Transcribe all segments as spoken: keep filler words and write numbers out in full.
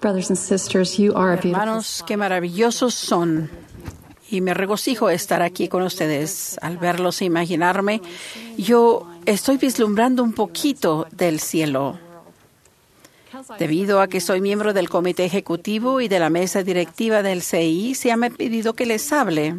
Brothers and sisters, you are a beautiful Hermanos, qué maravillosos son. Y me regocijo estar aquí con ustedes. Al verlos e imaginarme, yo estoy vislumbrando un poquito del cielo. Debido a que soy miembro del comité ejecutivo y de la mesa directiva del C I, se me ha pedido que les hable.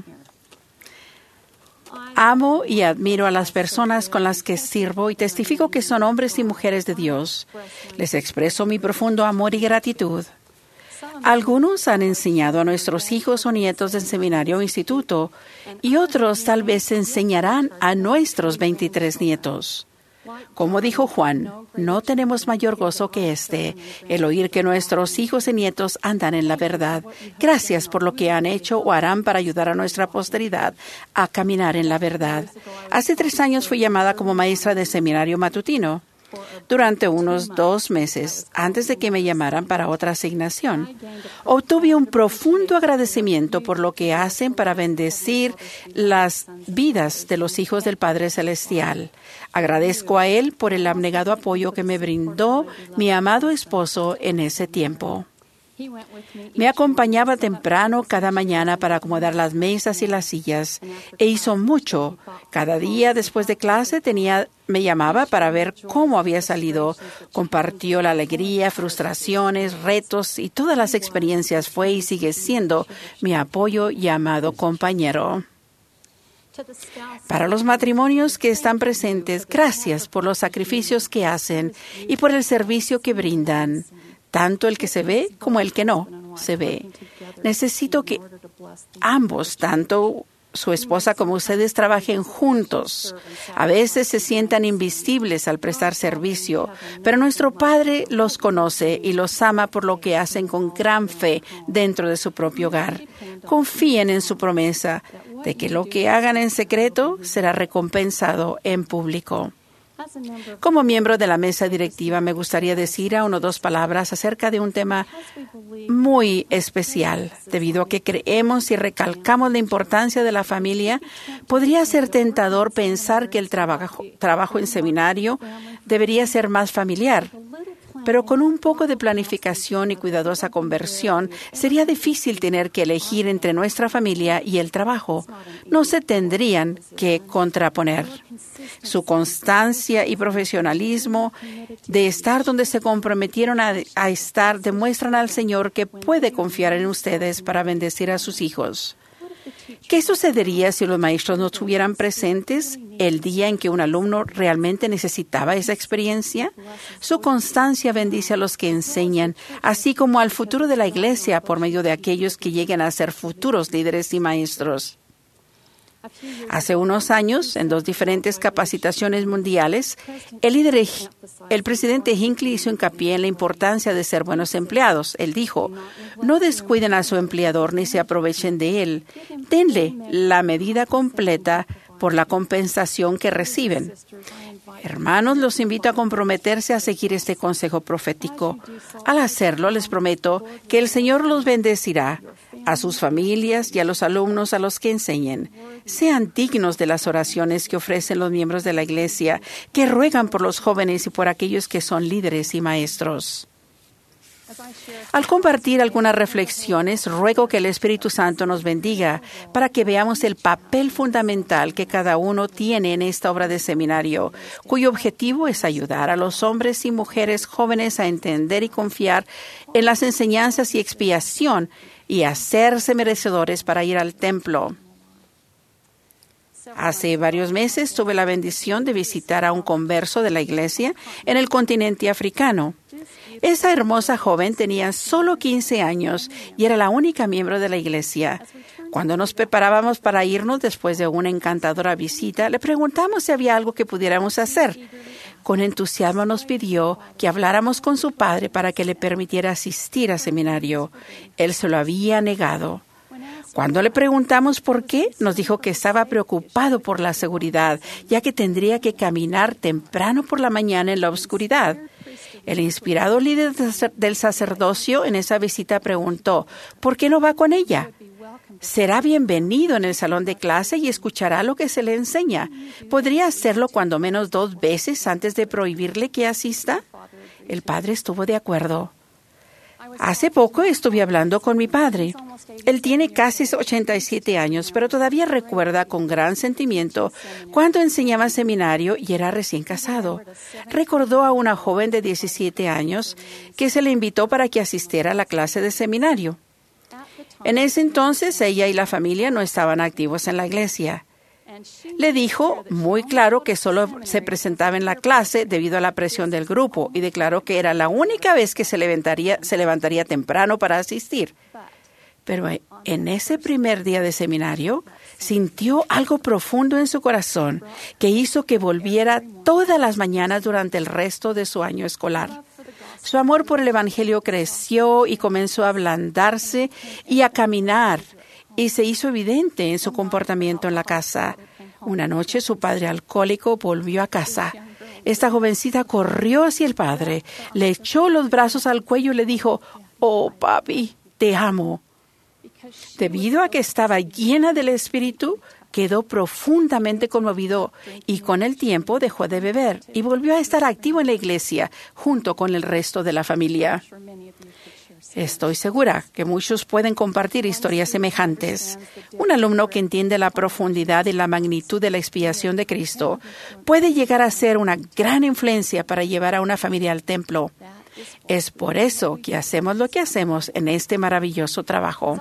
Amo y admiro a las personas con las que sirvo y testifico que son hombres y mujeres de Dios. Les expreso mi profundo amor y gratitud. Algunos han enseñado a nuestros hijos o nietos en seminario o instituto, y otros tal vez enseñarán a nuestros veintitrés nietos. Como dijo Juan, no tenemos mayor gozo que este, el oír que nuestros hijos y nietos andan en la verdad. Gracias por lo que han hecho o harán para ayudar a nuestra posteridad a caminar en la verdad. Hace tres años fui llamada como maestra de seminario matutino. Durante unos dos meses, antes de que me llamaran para otra asignación, obtuve un profundo agradecimiento por lo que hacen para bendecir las vidas de los hijos del Padre Celestial. Agradezco a Él por el abnegado apoyo que me brindó mi amado esposo en ese tiempo. Me acompañaba temprano cada mañana para acomodar las mesas y las sillas e hizo mucho. Cada día después de clase tenía, me llamaba para ver cómo había salido. Compartió la alegría, frustraciones, retos y todas las experiencias. Fue y sigue siendo mi apoyo y amado compañero. Para los matrimonios que están presentes, gracias por los sacrificios que hacen y por el servicio que brindan. Tanto el que se ve como el que no se ve. Necesito que ambos, tanto su esposa como ustedes, trabajen juntos. A veces se sientan invisibles al prestar servicio, pero nuestro Padre los conoce y los ama por lo que hacen con gran fe dentro de su propio hogar. Confíen en su promesa de que lo que hagan en secreto será recompensado en público. Como miembro de la mesa directiva, me gustaría decir a una o dos palabras acerca de un tema muy especial. Debido a que creemos y recalcamos la importancia de la familia, podría ser tentador pensar que el trabajo, trabajo en seminario debería ser más familiar. Pero con un poco de planificación y cuidadosa conversión, sería difícil tener que elegir entre nuestra familia y el trabajo. No se tendrían que contraponer. Su constancia y profesionalismo de estar donde se comprometieron a, a estar demuestran al Señor que puede confiar en ustedes para bendecir a sus hijos. ¿Qué sucedería si los maestros no estuvieran presentes el día en que un alumno realmente necesitaba esa experiencia? Su constancia bendice a los que enseñan, así como al futuro de la Iglesia por medio de aquellos que lleguen a ser futuros líderes y maestros. Hace unos años, en dos diferentes capacitaciones mundiales, el líder, el presidente Hinckley hizo hincapié en la importancia de ser buenos empleados. Él dijo, no descuiden a su empleador ni se aprovechen de él. Denle la medida completa por la compensación que reciben. Hermanos, los invito a comprometerse a seguir este consejo profético. Al hacerlo, les prometo que el Señor los bendecirá a sus familias y a los alumnos a los que enseñen. Sean dignos de las oraciones que ofrecen los miembros de la Iglesia, que ruegan por los jóvenes y por aquellos que son líderes y maestros. Al compartir algunas reflexiones, ruego que el Espíritu Santo nos bendiga para que veamos el papel fundamental que cada uno tiene en esta obra de seminario, cuyo objetivo es ayudar a los hombres y mujeres jóvenes a entender y confiar en las enseñanzas y expiación y hacerse merecedores para ir al templo. Hace varios meses tuve la bendición de visitar a un converso de la iglesia en el continente africano. Esa hermosa joven tenía solo quince años y era la única miembro de la iglesia. Cuando nos preparábamos para irnos después de una encantadora visita, le preguntamos si había algo que pudiéramos hacer. Con entusiasmo nos pidió que habláramos con su padre para que le permitiera asistir al seminario. Él se lo había negado. Cuando le preguntamos por qué, nos dijo que estaba preocupado por la seguridad, ya que tendría que caminar temprano por la mañana en la oscuridad. El inspirado líder del sacerdocio en esa visita preguntó, ¿por qué no va con ella? Será bienvenido en el salón de clase y escuchará lo que se le enseña. ¿Podría hacerlo cuando menos dos veces antes de prohibirle que asista? El padre estuvo de acuerdo. Hace poco estuve hablando con mi padre. Él tiene casi ochenta y siete años, pero todavía recuerda con gran sentimiento cuando enseñaba seminario y era recién casado. Recordó a una joven de diecisiete años que se le invitó para que asistiera a la clase de seminario. En ese entonces, ella y la familia no estaban activos en la iglesia. Le dijo muy claro que solo se presentaba en la clase debido a la presión del grupo y declaró que era la única vez que se levantaría, se levantaría temprano para asistir. Pero en ese primer día de seminario, sintió algo profundo en su corazón que hizo que volviera todas las mañanas durante el resto de su año escolar. Su amor por el Evangelio creció y comenzó a ablandarse y a caminar, y se hizo evidente en su comportamiento en la casa. Una noche su padre alcohólico volvió a casa. Esta jovencita corrió hacia el padre, le echó los brazos al cuello y le dijo, «Oh, papi, te amo». Debido a que estaba llena del Espíritu, quedó profundamente conmovido y con el tiempo dejó de beber y volvió a estar activo en la iglesia junto con el resto de la familia. Estoy segura que muchos pueden compartir historias semejantes. Un alumno que entiende la profundidad y la magnitud de la expiación de Cristo puede llegar a ser una gran influencia para llevar a una familia al templo. Es por eso que hacemos lo que hacemos en este maravilloso trabajo.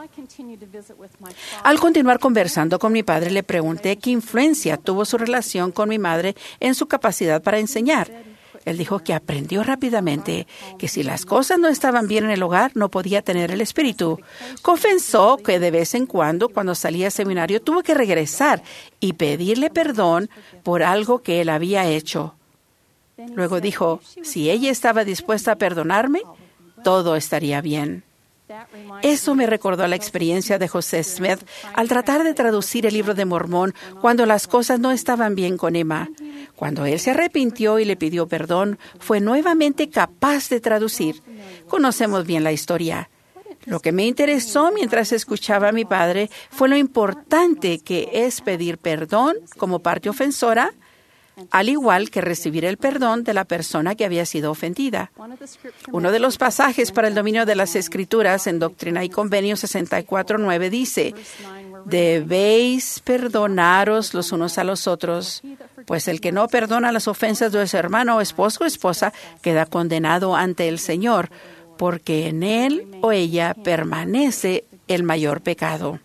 Al continuar conversando con mi padre, le pregunté qué influencia tuvo su relación con mi madre en su capacidad para enseñar. Él dijo que aprendió rápidamente que si las cosas no estaban bien en el hogar, no podía tener el espíritu. Confesó que de vez en cuando, cuando salía a seminario, tuvo que regresar y pedirle perdón por algo que él había hecho. Luego dijo, si ella estaba dispuesta a perdonarme, todo estaría bien. Eso me recordó la experiencia de José Smith al tratar de traducir el libro de Mormón cuando las cosas no estaban bien con Emma. Cuando él se arrepintió y le pidió perdón, fue nuevamente capaz de traducir. Conocemos bien la historia. Lo que me interesó mientras escuchaba a mi padre fue lo importante que es pedir perdón como parte ofensora, al igual que recibir el perdón de la persona que había sido ofendida. Uno de los pasajes para el dominio de las Escrituras en Doctrina y Convenios sesenta y cuatro nueve dice, «Debéis perdonaros los unos a los otros, pues el que no perdona las ofensas de su hermano, esposo o esposa, queda condenado ante el Señor, porque en él o ella permanece el mayor pecado».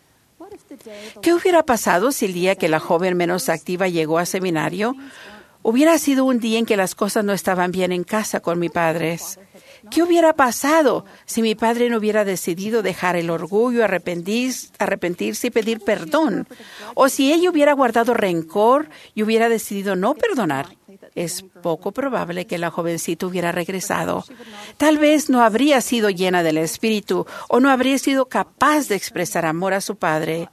¿Qué hubiera pasado si el día que la joven menos activa llegó a seminario hubiera sido un día en que las cosas no estaban bien en casa con mis padres? ¿Qué hubiera pasado si mi padre no hubiera decidido dejar el orgullo, arrepentirse, arrepentirse y pedir perdón? ¿O si ella hubiera guardado rencor y hubiera decidido no perdonar? Es poco probable que la jovencita hubiera regresado. Tal vez no habría sido llena del Espíritu o no habría sido capaz de expresar amor a su padre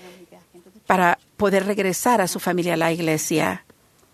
para poder regresar a su familia a la iglesia.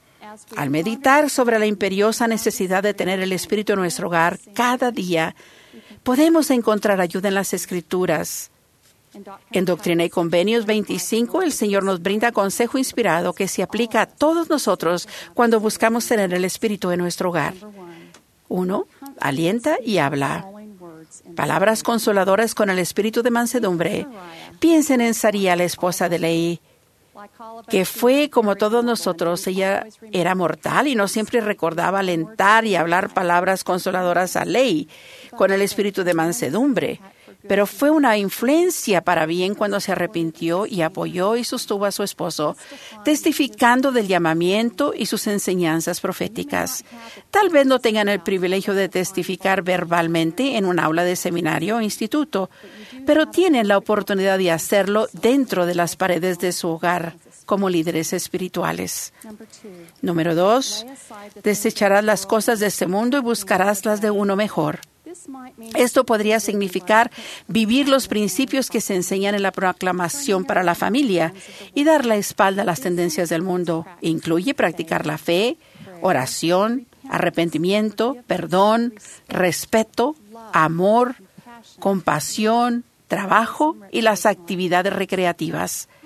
Al meditar sobre la imperiosa necesidad de tener el Espíritu en nuestro hogar cada día, podemos encontrar ayuda en las Escrituras. En Doctrina y Convenios veinticinco, el Señor nos brinda consejo inspirado que se aplica a todos nosotros cuando buscamos tener el Espíritu en nuestro hogar. Uno, alienta y habla. Palabras consoladoras con el espíritu de mansedumbre. Piensen en Saría, la esposa de Leí, que fue como todos nosotros. Ella era mortal y no siempre recordaba alentar y hablar palabras consoladoras a Leí con el espíritu de mansedumbre. Pero fue una influencia para bien cuando se arrepintió y apoyó y sostuvo a su esposo, testificando del llamamiento y sus enseñanzas proféticas. Tal vez no tengan el privilegio de testificar verbalmente en un aula de seminario o instituto, pero tienen la oportunidad de hacerlo dentro de las paredes de su hogar como líderes espirituales. Número dos, desecharás las cosas de este mundo y buscarás las de uno mejor. Esto podría significar vivir los principios que se enseñan en la proclamación para la familia y dar la espalda a las tendencias del mundo. Incluye practicar la fe, oración, arrepentimiento, perdón, respeto, amor, compasión, trabajo y las actividades recreativas.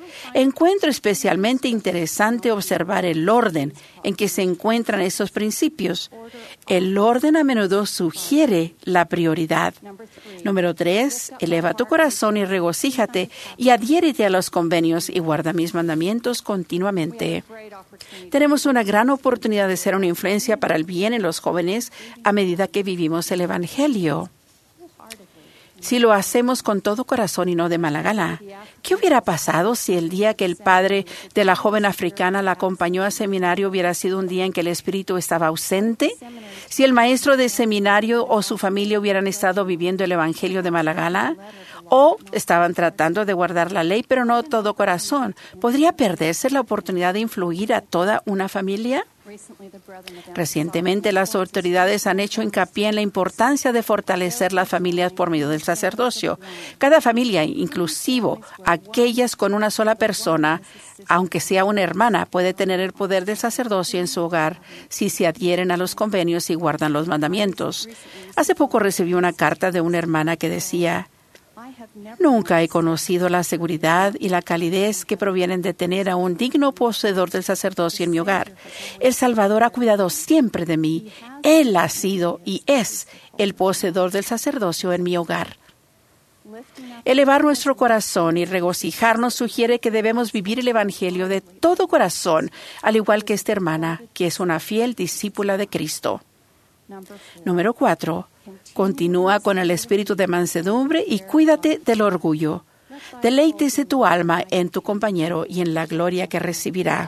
Encuentro especialmente interesante observar el orden en que se encuentran estos principios. El orden a menudo sugiere la prioridad. Número tres, eleva tu corazón y regocíjate y adhiérete a los convenios y guarda mis mandamientos continuamente. Tenemos una gran oportunidad de ser una influencia para el bien en los jóvenes a medida que vivimos el Evangelio. Si lo hacemos con todo corazón y no de mala gana, ¿qué hubiera pasado si el día que el padre de la joven africana la acompañó al seminario hubiera sido un día en que el espíritu estaba ausente? Si el maestro de seminario o su familia hubieran estado viviendo el evangelio de mala gana, o estaban tratando de guardar la ley, pero no todo corazón, ¿podría perderse la oportunidad de influir a toda una familia? Recientemente, las autoridades han hecho hincapié en la importancia de fortalecer las familias por medio del sacerdocio. Cada familia, inclusive aquellas con una sola persona, aunque sea una hermana, puede tener el poder del sacerdocio en su hogar si se adhieren a los convenios y guardan los mandamientos. Hace poco recibí una carta de una hermana que decía: nunca he conocido la seguridad y la calidez que provienen de tener a un digno poseedor del sacerdocio en mi hogar. El Salvador ha cuidado siempre de mí. Él ha sido y es el poseedor del sacerdocio en mi hogar. Elevar nuestro corazón y regocijarnos sugiere que debemos vivir el Evangelio de todo corazón, al igual que esta hermana, que es una fiel discípula de Cristo. Número cuatro. Continúa con el espíritu de mansedumbre y cuídate del orgullo. Deleítese tu alma en tu compañero y en la gloria que recibirá.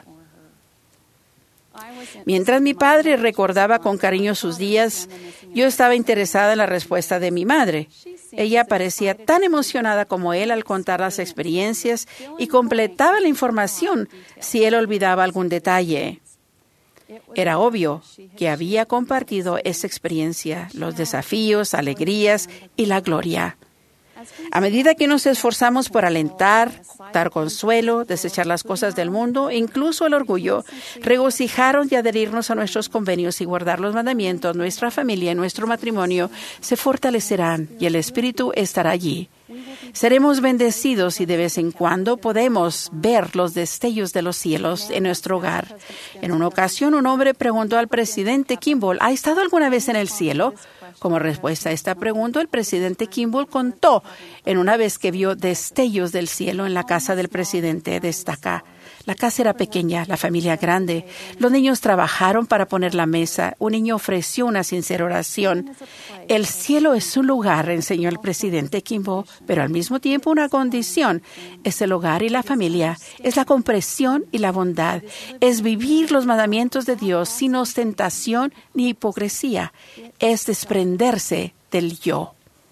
Mientras mi padre recordaba con cariño sus días, yo estaba interesada en la respuesta de mi madre. Ella parecía tan emocionada como él al contar las experiencias y completaba la información si él olvidaba algún detalle. Era obvio que había compartido esa experiencia, los desafíos, alegrías y la gloria. A medida que nos esforzamos por alentar, dar consuelo, desechar las cosas del mundo, incluso el orgullo, regocijaron y adherirnos a nuestros convenios y guardar los mandamientos, nuestra familia y nuestro matrimonio se fortalecerán y el Espíritu estará allí. Seremos bendecidos y de vez en cuando podemos ver los destellos de los cielos en nuestro hogar. En una ocasión, un hombre preguntó al presidente Kimball: ¿ha estado alguna vez en el cielo? Como respuesta a esta pregunta, el presidente Kimball contó en una vez que vio destellos del cielo en la casa del presidente. Destaca: la casa era pequeña, la familia grande. Los niños trabajaron para poner la mesa. Un niño ofreció una sincera oración. El cielo es un lugar, enseñó el presidente Kimball, pero al mismo tiempo una condición. Es el hogar y la familia. Es la comprensión y la bondad. Es vivir los mandamientos de Dios sin ostentación ni hipocresía. Es desprenderse del yo.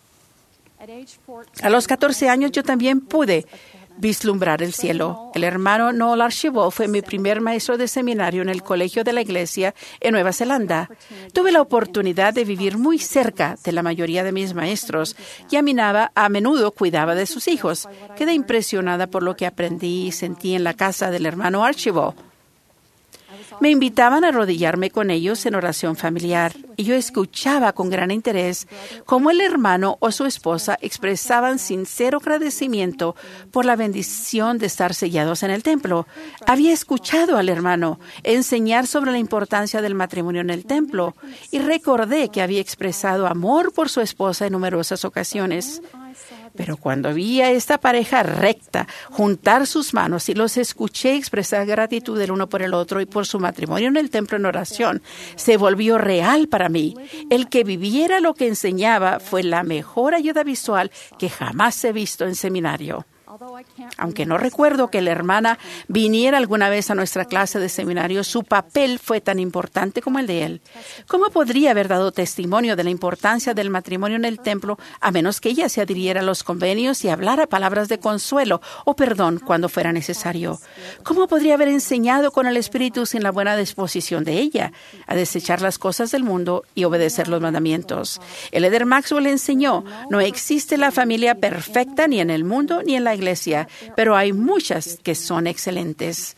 A los catorce años yo también pude vislumbrar el cielo. El hermano Noel Archibald fue mi primer maestro de seminario en el Colegio de la Iglesia en Nueva Zelanda. Tuve la oportunidad de vivir muy cerca de la mayoría de mis maestros y a menudo, a menudo cuidaba de sus hijos. Quedé impresionada por lo que aprendí y sentí en la casa del hermano Archibald. Me invitaban a arrodillarme con ellos en oración familiar y yo escuchaba con gran interés cómo el hermano o su esposa expresaban sincero agradecimiento por la bendición de estar sellados en el templo. Había escuchado al hermano enseñar sobre la importancia del matrimonio en el templo y recordé que había expresado amor por su esposa en numerosas ocasiones. Pero cuando vi a esta pareja recta juntar sus manos y los escuché expresar gratitud el uno por el otro y por su matrimonio en el templo en oración, se volvió real para mí. El que viviera lo que enseñaba fue la mejor ayuda visual que jamás he visto en seminario. Aunque no recuerdo que la hermana viniera alguna vez a nuestra clase de seminario, su papel fue tan importante como el de él. ¿Cómo podría haber dado testimonio de la importancia del matrimonio en el templo a menos que ella se adhiriera a los convenios y hablara palabras de consuelo o perdón cuando fuera necesario? ¿Cómo podría haber enseñado con el Espíritu sin la buena disposición de ella a desechar las cosas del mundo y obedecer los mandamientos? El líder Maxwell enseñó: no existe la familia perfecta ni en el mundo ni en la iglesia. Iglesia, pero hay muchas que son excelentes.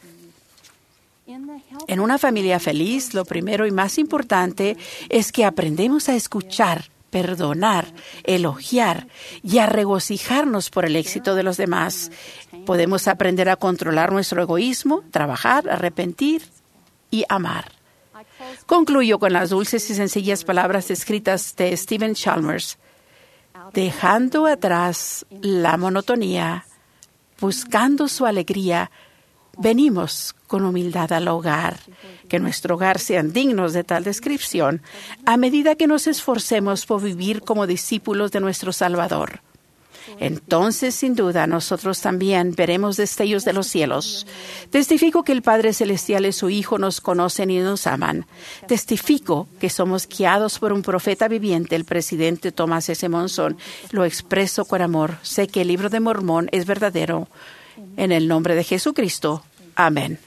En una familia feliz, lo primero y más importante es que aprendemos a escuchar, perdonar, elogiar y a regocijarnos por el éxito de los demás. Podemos aprender a controlar nuestro egoísmo, trabajar, arrepentir y amar. Concluyo con las dulces y sencillas palabras escritas de Stephen Chalmers. Dejando atrás la monotonía, buscando su alegría, venimos con humildad al hogar. Que nuestro hogar sean dignos de tal descripción a medida que nos esforcemos por vivir como discípulos de nuestro Salvador. Entonces, sin duda, nosotros también veremos destellos de los cielos. Testifico que el Padre Celestial y su Hijo nos conocen y nos aman. Testifico que somos guiados por un profeta viviente, el presidente Thomas S. Monson. Lo expreso con amor. Sé que el libro de Mormón es verdadero. En el nombre de Jesucristo. Amén.